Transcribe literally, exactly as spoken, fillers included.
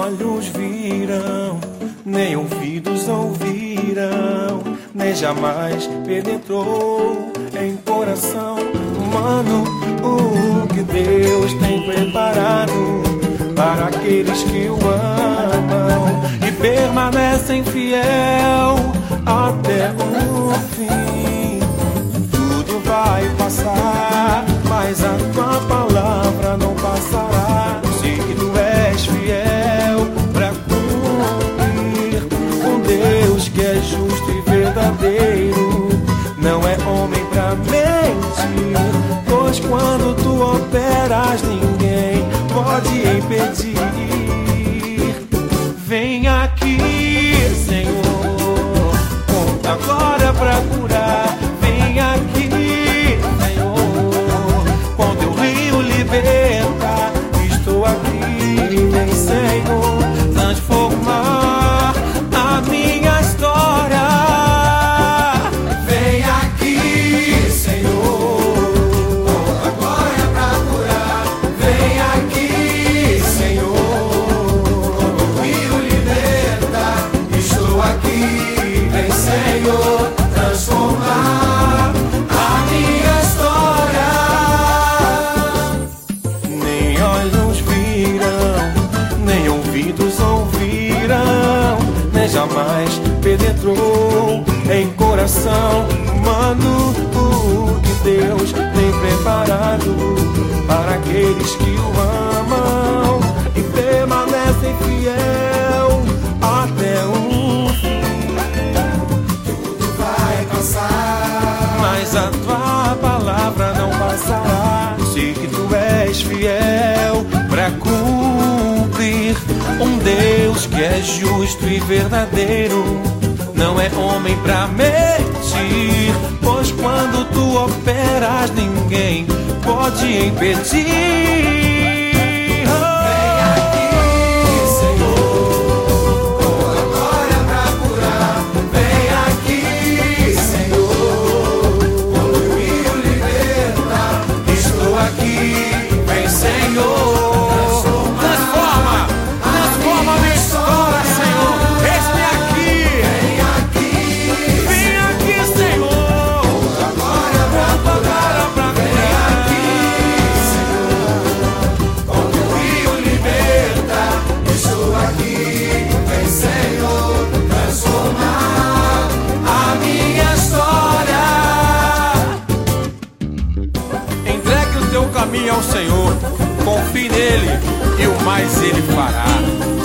olhos viram, nem ouvidos ouviram, nem jamais penetrou em coração humano o que Deus tem preparado para aqueles que o amam e permanecem fiel até o fim. Tudo vai passar, mas a tua palavra não passará. Sei que tu és fiel para cumprir. Um Deus que é justo e verdadeiro, não é homem pra mentir, pois quando tu operas ninguém pode impedir. Vem aqui, Senhor, conta agora pra curar. Vem aqui, Senhor, com teu rio liberta. Estou aqui, vem, Senhor, transformar a minha história. Vem aqui, Senhor, conta agora pra curar. Vem aqui, Senhor, com teu rio liberta. Estou aqui, vem, Senhor, transformar a minha história. Nem olhos viram, nem ouvidos ouviram, nem jamais penetrou em coração humano o que Deus tem preparado para aqueles que o amam e permanecem fiel até o fim. Tudo vai passar, mas a tua palavra não passará. Sei que tu és fiel pra cumprir. Um Deus que é justo e verdadeiro, não é homem pra mentir, pois quando tu operas ninguém pode impedir. Entregue o teu caminho ao Senhor, confie nele e o mais ele fará.